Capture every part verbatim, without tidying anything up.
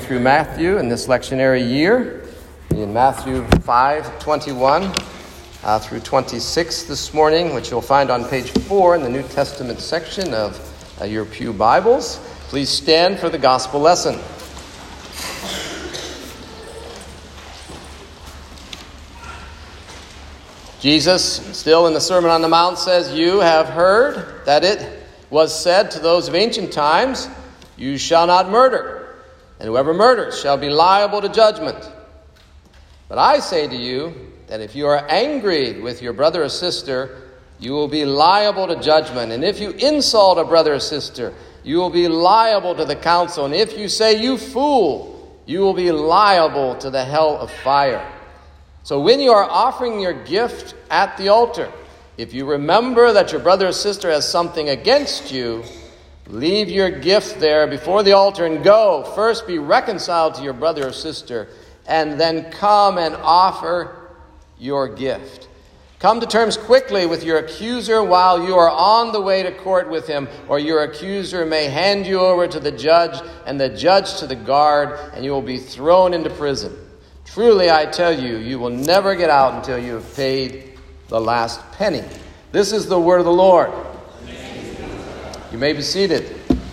through Matthew in this lectionary year, in Matthew five twenty-one uh, through twenty-six this morning, which you'll find on page four in the New Testament section of uh, your pew Bibles. Please stand for the gospel lesson. Jesus, still in the Sermon on the Mount, says, "You have heard that it was said to those of ancient times, 'You shall not murder, and whoever murders shall be liable to judgment.' But I say to you that if you are angry with your brother or sister, you will be liable to judgment. And if you insult a brother or sister, you will be liable to the council. And if you say, 'You fool,' you will be liable to the hell of fire. So when you are offering your gift at the altar, if you remember that your brother or sister has something against you, leave your gift there before the altar and go. First be reconciled to your brother or sister, and then come and offer your gift. Come to terms quickly with your accuser while you are on the way to court with him, or your accuser may hand you over to the judge, and the judge to the guard, and you will be thrown into prison. Truly, I tell you, you will never get out until you have paid the last penny." This is the word of the Lord. You may be seated.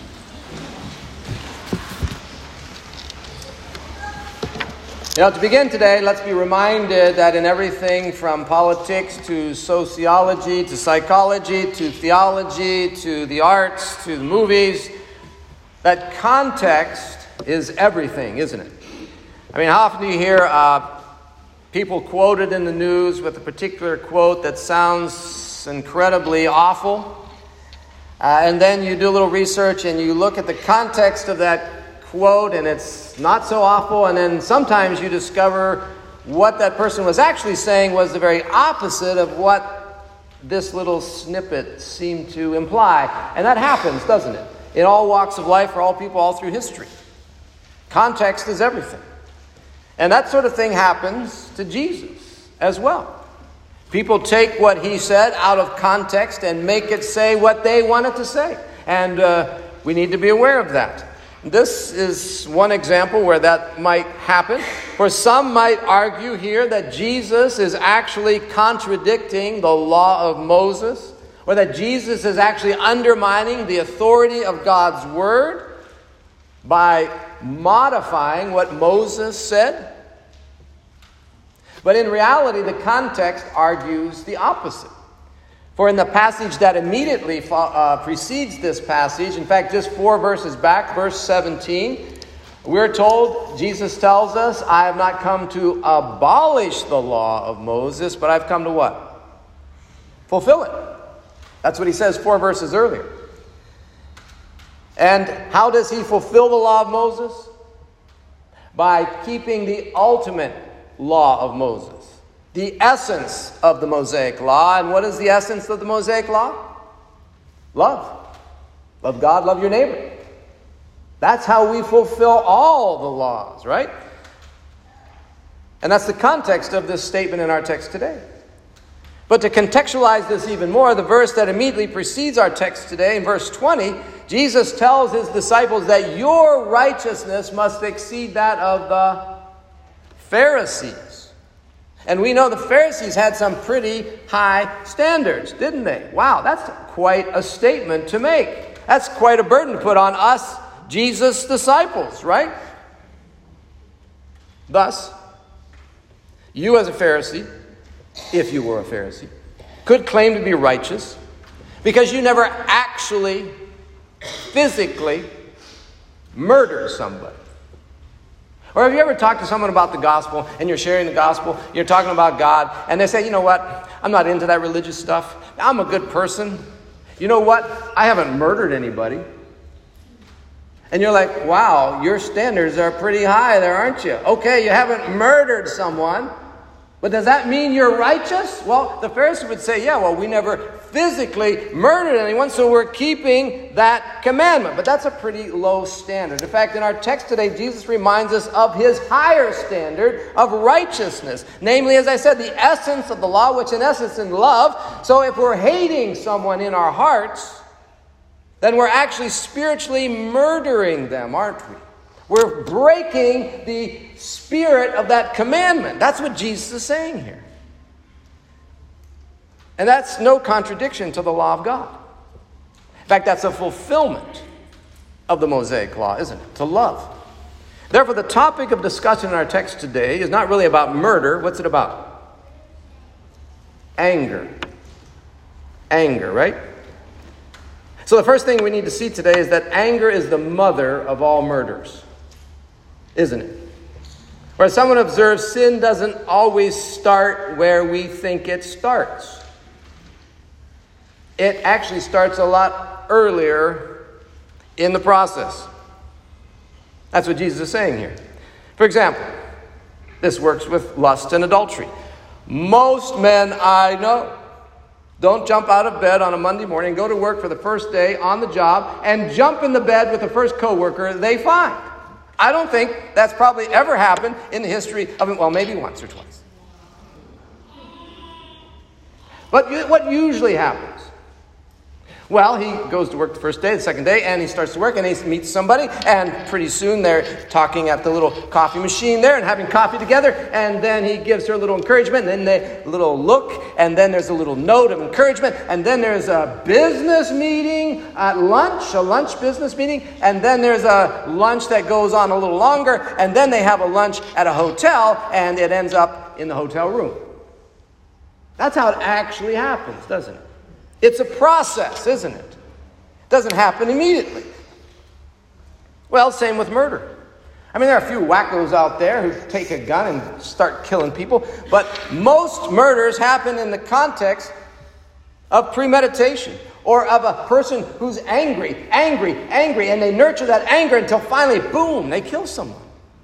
Now, to begin today, let's be reminded that in everything from politics to sociology to psychology to theology to the arts to the movies, that context is everything, isn't it? I mean, how often do you hear uh, people quoted in the news with a particular quote that sounds incredibly awful? Uh, and then you do a little research and you look at the context of that quote and it's not so awful. And then sometimes you discover what that person was actually saying was the very opposite of what this little snippet seemed to imply. And that happens, doesn't it? In all walks of life, for all people, all through history. Context is everything. And that sort of thing happens to Jesus as well. People take what he said out of context and make it say what they want it to say. And uh, we need to be aware of that. This is one example where that might happen. For some might argue here that Jesus is actually contradicting the law of Moses, or that Jesus is actually undermining the authority of God's word by modifying what Moses said. But in reality, the context argues the opposite. For in the passage that immediately uh, precedes this passage, in fact, just four verses back, verse seventeen, we're told, Jesus tells us, "I have not come to abolish the law of Moses, but I've come to" what? Fulfill it. That's what he says four verses earlier. And how does he fulfill the law of Moses? By keeping the ultimate law of Moses, the essence of the Mosaic law. And what is the essence of the Mosaic law? Love. Love God, love your neighbor. That's how we fulfill all the laws, right? And that's the context of this statement in our text today. But to contextualize this even more, the verse that immediately precedes our text today, in verse twenty, Jesus tells his disciples that your righteousness must exceed that of the Pharisees. And we know the Pharisees had some pretty high standards, didn't they? Wow, that's quite a statement to make. That's quite a burden to put on us, Jesus' disciples, right? Thus, you as a Pharisee, if you were a Pharisee, could claim to be righteous because you never actually, physically murdered somebody. Or have you ever talked to someone about the gospel and you're sharing the gospel, you're talking about God, and they say, "You know what, I'm not into that religious stuff. I'm a good person. You know what, I haven't murdered anybody." And you're like, "Wow, your standards are pretty high there, aren't you? Okay, you haven't murdered someone, but does that mean you're righteous?" Well, the Pharisees would say, "Yeah, well, we never physically murdered anyone, so we're keeping that commandment." But that's a pretty low standard. In fact, in our text today, Jesus reminds us of his higher standard of righteousness. Namely, as I said, the essence of the law, which in essence is love. So if we're hating someone in our hearts, then we're actually spiritually murdering them, aren't we? We're breaking the spirit of that commandment. That's what Jesus is saying here. And that's no contradiction to the law of God. In fact, that's a fulfillment of the Mosaic law, isn't it? To love. Therefore, the topic of discussion in our text today is not really about murder. What's it about? Anger. Anger, right? So the first thing we need to see today is that anger is the mother of all murders, isn't it? Where someone observes, sin doesn't always start where we think it starts. It actually starts a lot earlier in the process. That's what Jesus is saying here. For example, this works with lust and adultery. Most men I know don't jump out of bed on a Monday morning, go to work for the first day on the job, and jump in the bed with the first coworker they find. I don't think that's probably ever happened in the history of, well, maybe once or twice. But what usually happens? Well, he goes to work the first day, the second day, and he starts to work, and he meets somebody, and pretty soon they're talking at the little coffee machine there and having coffee together, and then he gives her a little encouragement, and then a little look, and then there's a little note of encouragement, and then there's a business meeting at lunch, a lunch business meeting, and then there's a lunch that goes on a little longer, and then they have a lunch at a hotel, and it ends up in the hotel room. That's how it actually happens, doesn't it? It's a process, isn't it? It doesn't happen immediately. Well, same with murder. I mean, there are a few wackos out there who take a gun and start killing people, but most murders happen in the context of premeditation or of a person who's angry, angry, angry, and they nurture that anger until finally, boom, they kill someone.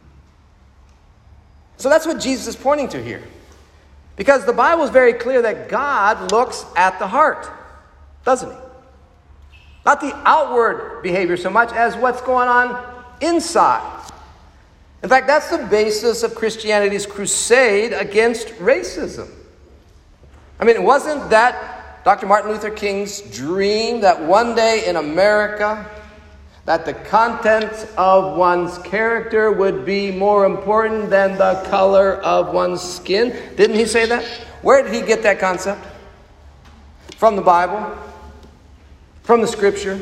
So that's what Jesus is pointing to here. Because the Bible is very clear that God looks at the heart. Doesn't he? Not the outward behavior so much as what's going on inside. In fact, that's the basis of Christianity's crusade against racism. I mean, wasn't that Doctor Martin Luther King's dream that one day in America that the contents of one's character would be more important than the color of one's skin? Didn't he say that? Where did he get that concept? From the Bible? From the Scripture?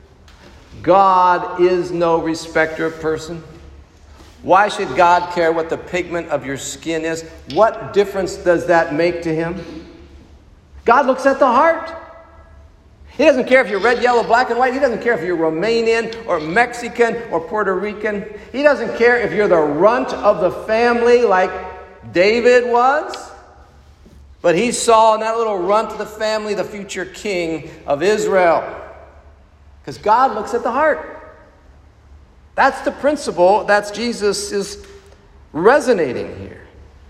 God is no respecter of person. Why should God care what the pigment of your skin is? What difference does that make to him? God looks at the heart. He doesn't care if you're red, yellow, black, and white. He doesn't care if you're Romanian or Mexican or Puerto Rican. He doesn't care if you're the runt of the family like David was. But he saw in that little runt of the family the future king of Israel. Because God looks at the heart. That's the principle that Jesus is resonating here.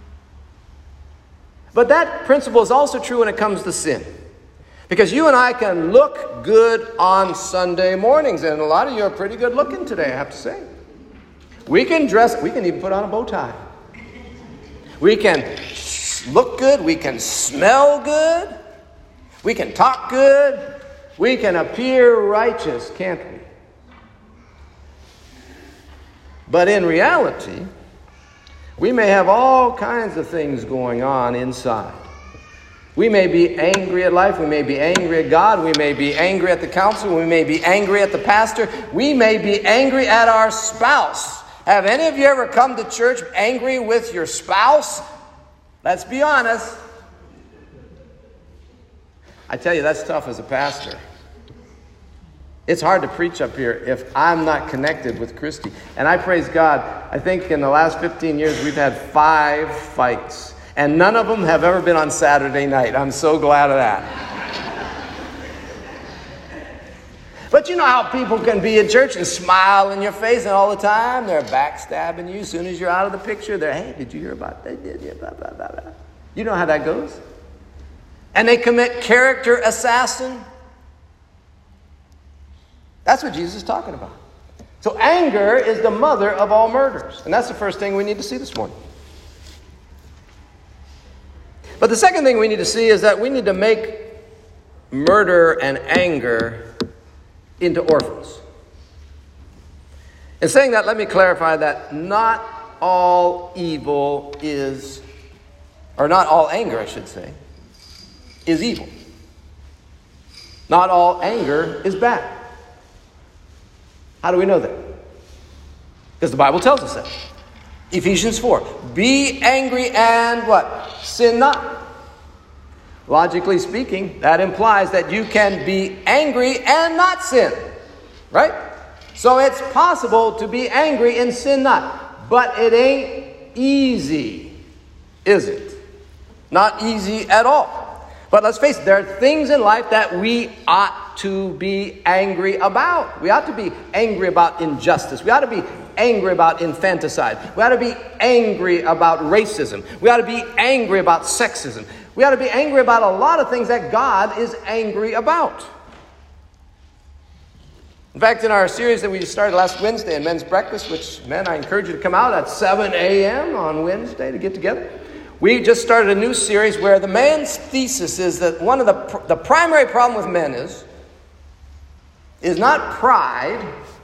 But that principle is also true when it comes to sin. Because you and I can look good on Sunday mornings. And a lot of you are pretty good looking today, I have to say. We can dress, we can even put on a bow tie. We can look good, we can smell good, we can talk good, we can appear righteous, can't we? But in reality, we may have all kinds of things going on inside. We may be angry at life, we may be angry at God, we may be angry at the council, we may be angry at the pastor, we may be angry at our spouse. Have any of you ever come to church angry with your spouse? Let's be honest. I tell you, that's tough as a pastor. It's hard to preach up here if I'm not connected with Christy. And I praise God, I think in the last fifteen years we've had five fights. And none of them have ever been on Saturday night. I'm so glad of that. But you know how people can be in church and smile in your face and all the time they're backstabbing you. As soon as you're out of the picture, they're, hey, did you hear about that? Did you? Blah, blah, blah, blah. You know how that goes. And they commit character assassin. That's what Jesus is talking about. So anger is the mother of all murders. And that's the first thing we need to see this morning. But the second thing we need to see is that we need to make murder and anger into orphans. In saying that, let me clarify that not all evil is, or not all anger, I should say, is evil. Not all anger is bad. How do we know that? Because the Bible tells us that. Ephesians four. Be angry and what? Sin not. Logically speaking, that implies that you can be angry and not sin. Right? So it's possible to be angry and sin not. But it ain't easy, is it? Not easy at all. But let's face it, there are things in life that we ought to be angry about. We ought to be angry about injustice. We ought to be angry about infanticide. We ought to be angry about racism. We ought to be angry about sexism. We ought to be angry about a lot of things that God is angry about. In fact, in our series that we started last Wednesday in Men's Breakfast, which, men, I encourage you to come out at seven a.m. on Wednesday to get together. We just started a new series where the man's thesis is that one of the, the primary problem with men is, is not pride,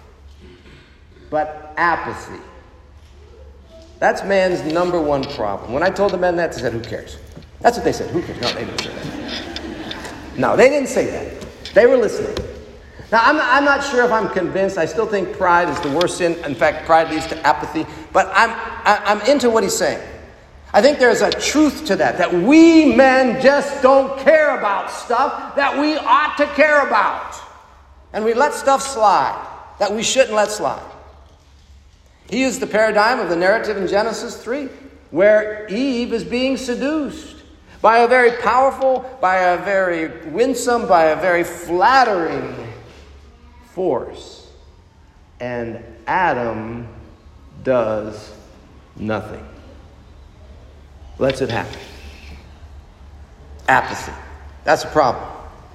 but apathy. That's man's number one problem. When I told the men that, they said, who cares? That's what they said, who cares? No, they didn't say that. No, they didn't say that. They were listening. Now, I'm not, I'm not sure if I'm convinced. I still think pride is the worst sin. In fact, pride leads to apathy. But I'm, I, I'm into what he's saying. I think there's a truth to that, that we men just don't care about stuff that we ought to care about. And we let stuff slide that we shouldn't let slide. He used the paradigm of the narrative in Genesis three, where Eve is being seduced by a very powerful, by a very winsome, by a very flattering force. And Adam does nothing. Lets it happen. Apathy. That's a problem.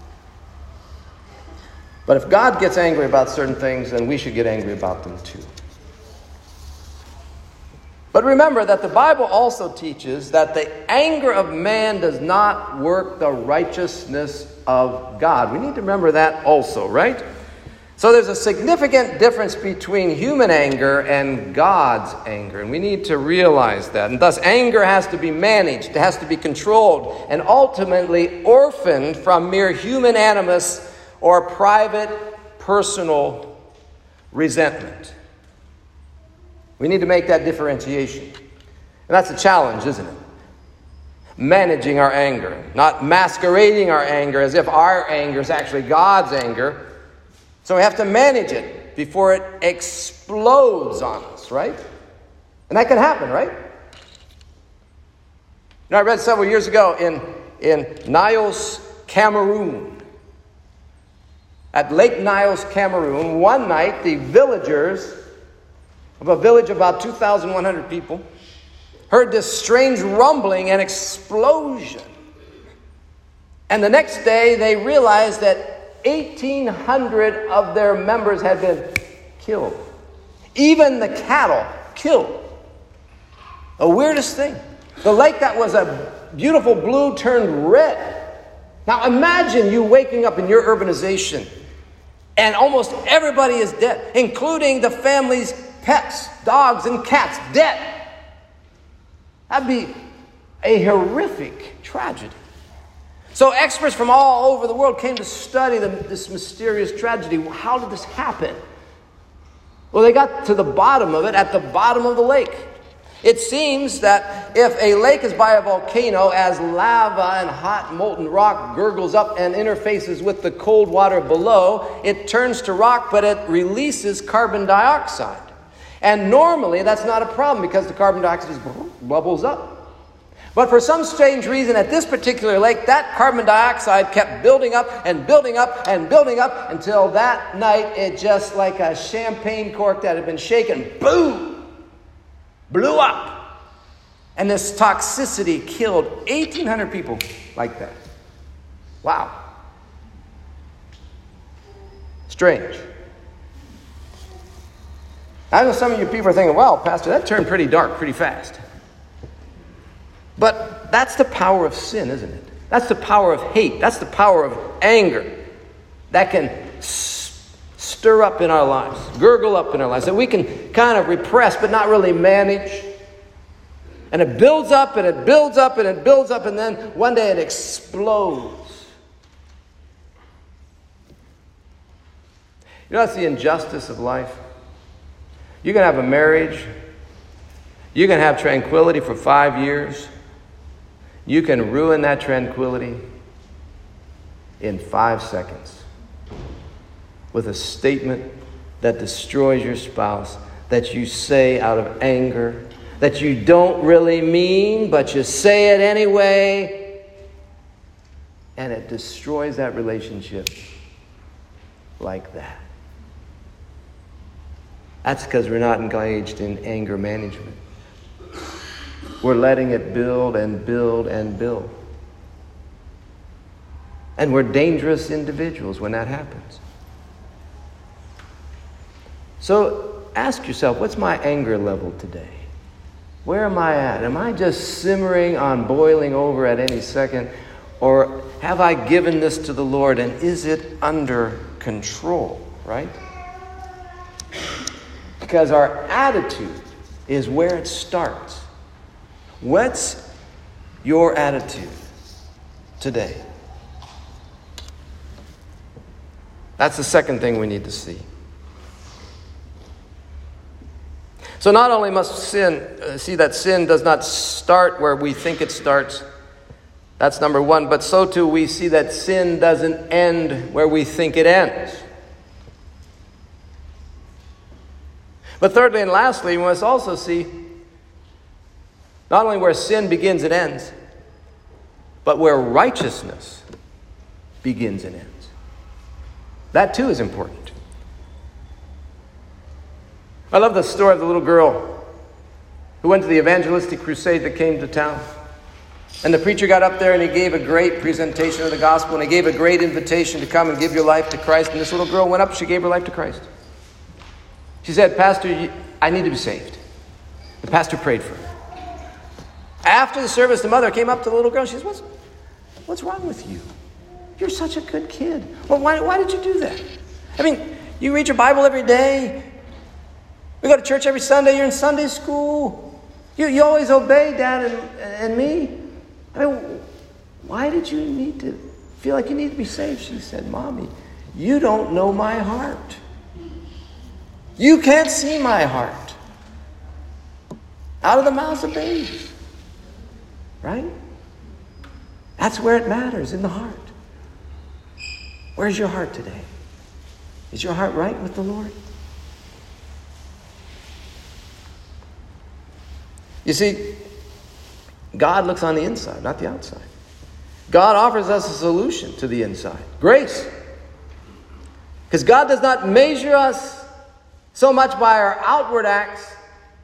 But if God gets angry about certain things, then we should get angry about them too. But remember that the Bible also teaches that the anger of man does not work the righteousness of God. We need to remember that also, right? So there's a significant difference between human anger and God's anger, and we need to realize that. And thus, anger has to be managed, it has to be controlled, and ultimately orphaned from mere human animus or private, personal resentment. We need to make that differentiation. And that's a challenge, isn't it? Managing our anger, not masquerading our anger as if our anger is actually God's anger. So we have to manage it before it explodes on us, right? And that can happen, right? You know, I read several years ago in, in Niles, Cameroon. At Lake Niles, Cameroon, one night the villagers of a village of about two thousand one hundred people heard this strange rumbling and explosion. And the next day they realized that eighteen hundred of their members had been killed. Even the cattle killed. The weirdest thing. The lake that was a beautiful blue turned red. Now imagine you waking up in your urbanization and almost everybody is dead, including the family's pets, dogs and cats, dead. That'd be a horrific tragedy. So experts from all over the world came to study the, this mysterious tragedy. How did this happen? Well, they got to the bottom of it at the bottom of the lake. It seems that if a lake is by a volcano, as lava and hot molten rock gurgles up and interfaces with the cold water below, it turns to rock, but it releases carbon dioxide. And normally that's not a problem because the carbon dioxide just bubbles up. But for some strange reason at this particular lake, that carbon dioxide kept building up and building up and building up until that night it just like a champagne cork that had been shaken, boom, blew up. And this toxicity killed eighteen hundred people like that. Wow. Strange. I know some of you people are thinking, wow, Pastor, that turned pretty dark pretty fast. But that's the power of sin, isn't it? That's the power of hate. That's the power of anger that can s- stir up in our lives, gurgle up in our lives, that we can kind of repress but not really manage. And it builds up and it builds up and it builds up, and then one day it explodes. You know, that's the injustice of life. You can have a marriage. You can have tranquility for five years. You can ruin that tranquility in five seconds with a statement that destroys your spouse, that you say out of anger, that you don't really mean, but you say it anyway, and it destroys that relationship like that. That's because we're not engaged in anger management. We're letting it build and build and build. And we're dangerous individuals when that happens. So ask yourself, what's my anger level today? Where am I at? Am I just simmering on boiling over at any second? Or have I given this to the Lord, and is it under control, right? Because our attitude is where it starts. What's your attitude today? That's the second thing we need to see. So not only must sin uh, see that sin does not start where we think it starts. That's number one. But so too we see that sin doesn't end where we think it ends. But thirdly and lastly, we must also see not only where sin begins and ends, but where righteousness begins and ends. That too is important. I love the story of the little girl who went to the evangelistic crusade that came to town. And the preacher got up there and he gave a great presentation of the gospel, and he gave a great invitation to come and give your life to Christ. And this little girl went up, she gave her life to Christ. She said, "Pastor, I need to be saved." The pastor prayed for her. After the service, the mother came up to the little girl. She says, what's, what's wrong with you? You're such a good kid. Well, why, why did you do that? I mean, you read your Bible every day. We go to church every Sunday. You're in Sunday school. You, you always obey Dad and, and me. I mean, why did you need to feel like you need to be saved? She said, "Mommy, you don't know my heart. You can't see my heart. Out of the mouths of babes." Right? That's where it matters, in the heart. Where's your heart today? Is your heart right with the Lord? You see, God looks on the inside, not the outside. God offers us a solution to the inside. Grace. Because God does not measure us so much by our outward acts,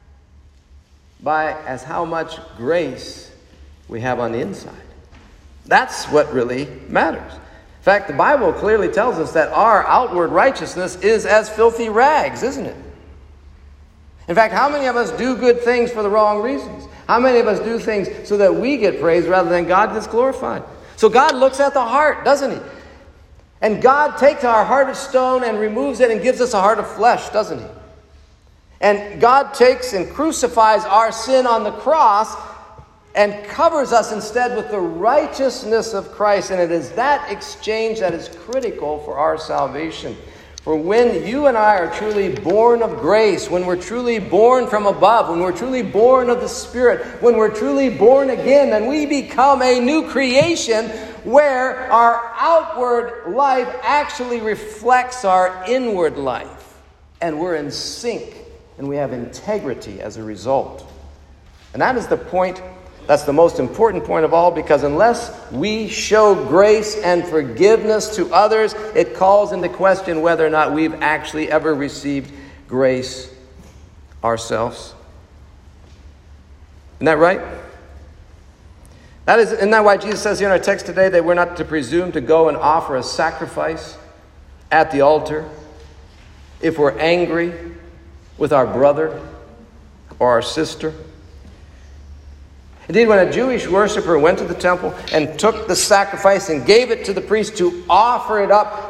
by as how much grace we have on the inside. That's what really matters. In fact, the Bible clearly tells us that our outward righteousness is as filthy rags, isn't it? In fact, how many of us do good things for the wrong reasons? How many of us do things so that we get praised rather than God gets glorified? So God looks at the heart, doesn't he? And God takes our heart of stone and removes it and gives us a heart of flesh, doesn't he? And God takes and crucifies our sin on the cross and covers us instead with the righteousness of Christ. And it is that exchange that is critical for our salvation. For when you and I are truly born of grace, when we're truly born from above, when we're truly born of the Spirit, when we're truly born again, then we become a new creation where our outward life actually reflects our inward life. And we're in sync, and we have integrity as a result. And that is the point. That's the most important point of all, because unless we show grace and forgiveness to others, it calls into question whether or not we've actually ever received grace ourselves. Isn't that right? That is, isn't that why Jesus says here in our text today that we're not to presume to go and offer a sacrifice at the altar if we're angry with our brother or our sister? Indeed, when a Jewish worshiper went to the temple and took the sacrifice and gave it to the priest to offer it up,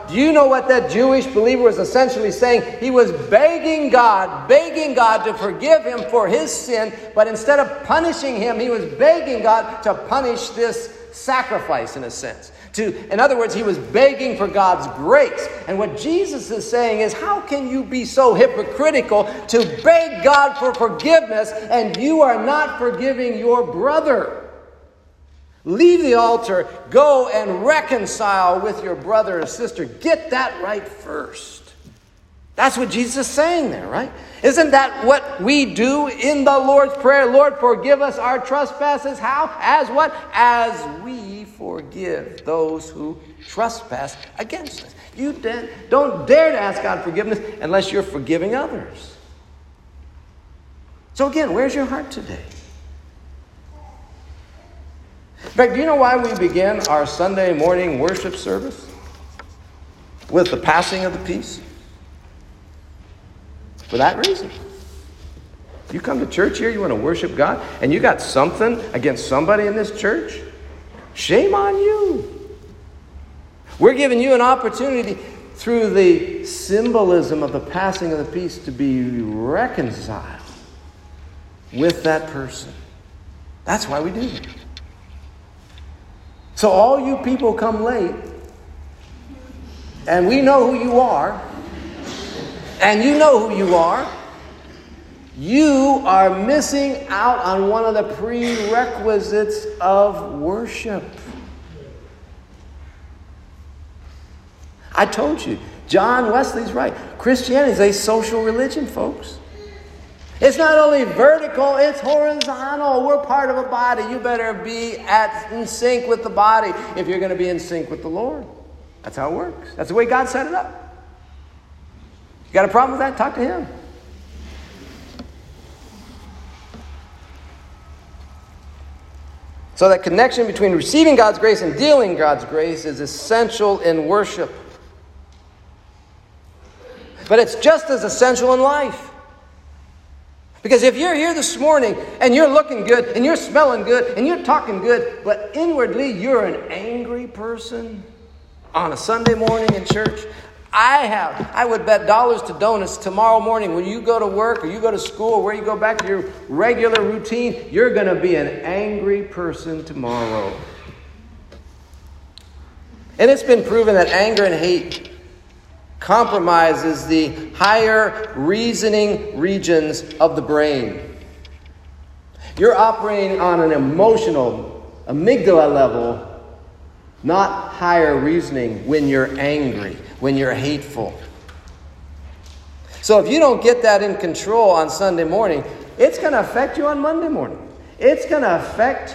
Do you know what that Jewish believer was essentially saying? He was begging God, begging God to forgive him for his sin, but instead of punishing him, he was begging God to punish this sacrifice in a sense. To, in other words, he was begging for God's grace. And what Jesus is saying is, how can you be so hypocritical to beg God for forgiveness and you are not forgiving your brother? Leave the altar, go and reconcile with your brother or sister. Get that right first. That's what Jesus is saying there, right? Isn't that what we do in the Lord's Prayer? Lord, forgive us our trespasses. How? As what? As we forgive those who trespass against us. You da- don't dare to ask God forgiveness unless you're forgiving others. So again, where's your heart today? In fact, do you know why we begin our Sunday morning worship service with the passing of the peace? For that reason. You come to church here, you want to worship God, and you got something against somebody in this church? Shame on you. We're giving you an opportunity through the symbolism of the passing of the peace to be reconciled with that person. That's why we do it. So all you people come late, and we know who you are, and you know who you are, you are missing out on one of the prerequisites of worship. I told you, John Wesley's right. Christianity is a social religion, folks. It's not only vertical, it's horizontal. We're part of a body. You better be at, in sync with the body if you're going to be in sync with the Lord. That's how it works. That's the way God set it up. You got a problem with that? Talk to Him. So that connection between receiving God's grace and dealing God's grace is essential in worship. But it's just as essential in life. Because if you're here this morning and you're looking good and you're smelling good and you're talking good, but inwardly you're an angry person on a Sunday morning in church, I have, I would bet dollars to donuts tomorrow morning when you go to work or you go to school or where you go back to your regular routine, you're going to be an angry person tomorrow. And it's been proven that anger and hate compromises the higher reasoning regions of the brain. You're operating on an emotional amygdala level, not higher reasoning when you're angry, when you're hateful. So if you don't get that in control on Sunday morning, it's going to affect you on Monday morning. It's going to affect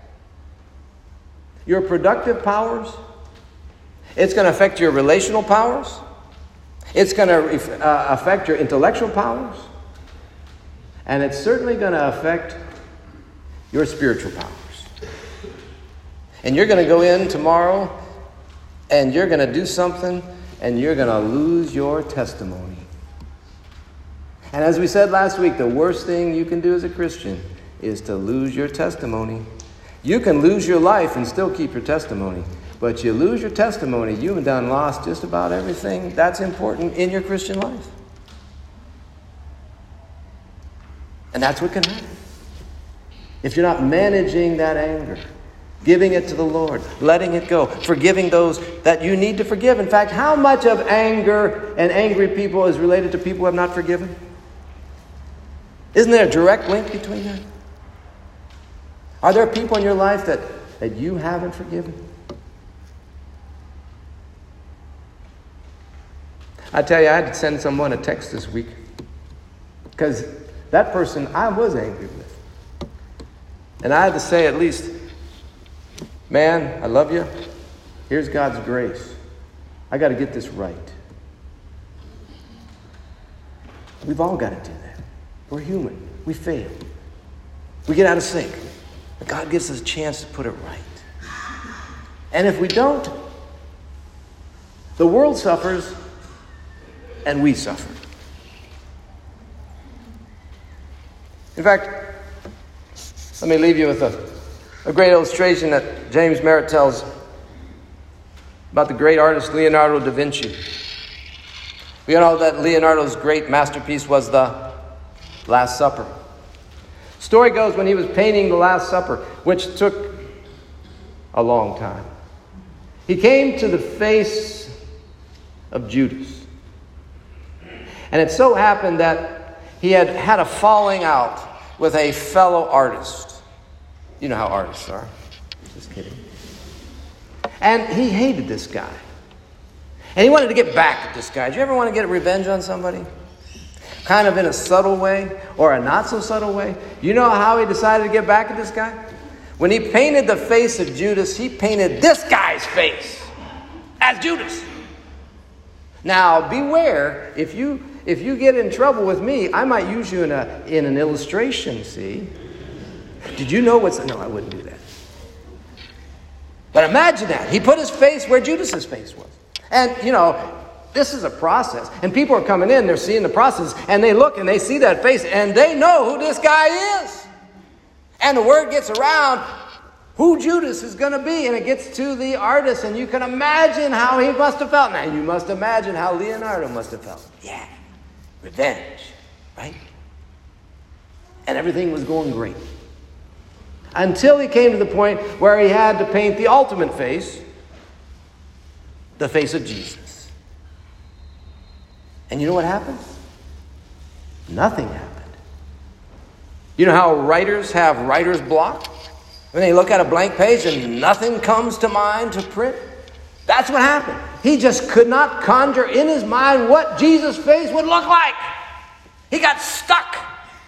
your productive powers. It's going to affect your relational powers. It's going to uh, affect your intellectual powers. And it's certainly going to affect your spiritual powers. And you're going to go in tomorrow and you're going to do something and you're going to lose your testimony. And as we said last week, the worst thing you can do as a Christian is to lose your testimony. You can lose your life and still keep your testimony. But you lose your testimony, you've done lost just about everything that's important in your Christian life. And that's what can happen. If you're not managing that anger, giving it to the Lord, letting it go, forgiving those that you need to forgive. In fact, how much of anger and angry people is related to people who have not forgiven? Isn't there a direct link between that? Are there people in your life that, that you haven't forgiven? I tell you, I had to send someone a text this week because that person I was angry with. And I had to say at least, man, I love you. Here's God's grace. I got to get this right. We've all got to do that. We're human. We fail. We get out of sync. But God gives us a chance to put it right. And if we don't, the world suffers and we suffer. In fact, let me leave you with a, a great illustration that James Merritt tells. about the great artist Leonardo da Vinci. We all know that Leonardo's great masterpiece was the Last Supper. Story goes when he was painting the Last Supper, which took a long time, he came to the face of Judas. And it so happened that he had had a falling out with a fellow artist. You know how artists are. Just kidding. And he hated this guy. And he wanted to get back at this guy. Did you ever want to get revenge on somebody? Kind of in a subtle way or a not so subtle way. You know how he decided to get back at this guy? When he painted the face of Judas, he painted this guy's face as Judas. Now, beware, if you if you get in trouble with me, I might use you in a in an illustration, see? Did you know what's... No, I wouldn't do that. But imagine that. He put his face where Judas's face was. And, you know, this is a process. And people are coming in, they're seeing the process, and they look and they see that face, and they know who this guy is. And the word gets around who Judas is going to be, and it gets to the artist, and you can imagine how he must have felt. Now, you must imagine how Leonardo must have felt. Yeah, revenge, right? And everything was going great. Until he came to the point where he had to paint the ultimate face, the face of Jesus. And you know what happened? Nothing happened. You know how writers have writer's block? When they look at a blank page and nothing comes to mind to print? That's what happened. He just could not conjure in his mind what Jesus' face would look like. He got stuck.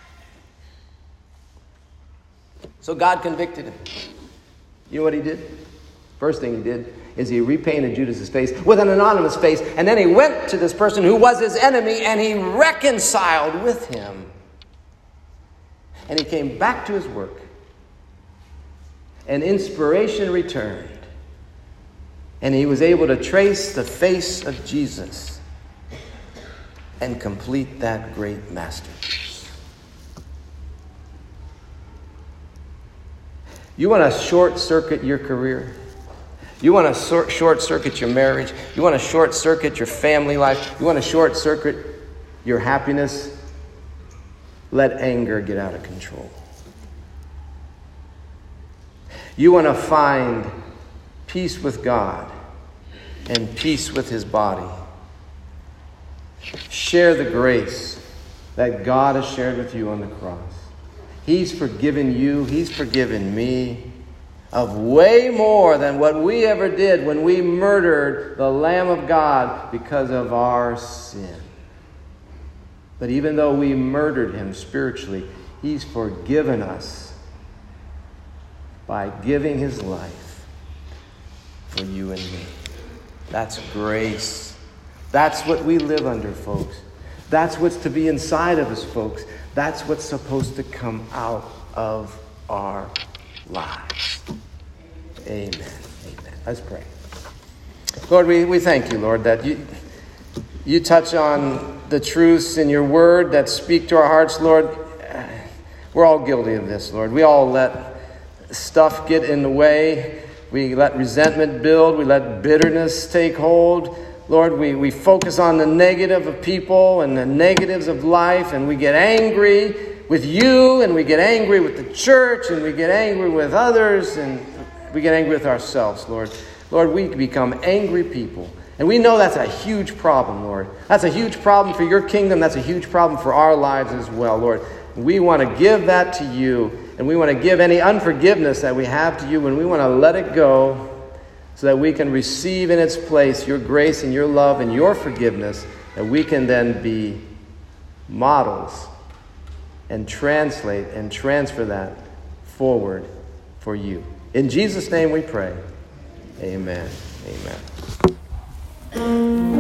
So God convicted him. You know what he did? First thing he did is he repainted Judas' face with an anonymous face, and then he went to this person who was his enemy and he reconciled with him. And he came back to his work. And inspiration returned. And he was able to trace the face of Jesus and complete that great masterpiece. You want to short-circuit your career? You want to short-circuit your marriage? You want to short-circuit your family life? You want to short-circuit your happiness? Let anger get out of control. You want to find peace with God and peace with his body. Share the grace that God has shared with you on the cross. He's forgiven you. He's forgiven me of way more than what we ever did when we murdered the Lamb of God because of our sin. But even though we murdered him spiritually, he's forgiven us by giving his life for you and me. That's grace. That's what we live under, folks. That's what's to be inside of us, folks. That's what's supposed to come out of our lives. Amen. Amen. Let's pray. Lord, we, we thank you, Lord, that you, you touch on the truths in your word that speak to our hearts, Lord. We're all guilty of this, Lord. We all let stuff get in the way. We let resentment build. We let bitterness take hold. Lord, we, we focus on the negative of people and the negatives of life, and we get angry with you, and we get angry with the church, and we get angry with others, and we get angry with ourselves, Lord. Lord, we become angry people. And we know that's a huge problem, Lord. That's a huge problem for your kingdom. That's a huge problem for our lives as well, Lord. We want to give that to you, and we want to give any unforgiveness that we have to you, and we want to let it go so that we can receive in its place your grace and your love and your forgiveness, that we can then be models and translate and transfer that forward for you. In Jesus' name we pray. Amen. Amen.